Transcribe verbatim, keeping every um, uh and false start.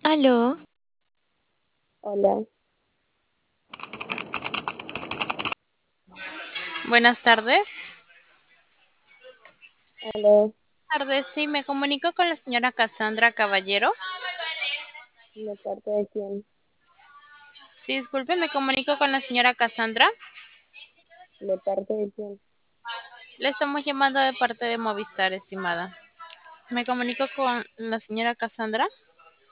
Aló, Hola, buenas tardes. hola, Tardes, sí, me comunico con la señora Cassandra Caballero. ¿de parte de quién? Sí, disculpe, me comunico con la señora Cassandra. ¿De parte de quién? Le estamos llamando de parte de Movistar, estimada. Me comunico con la señora Cassandra.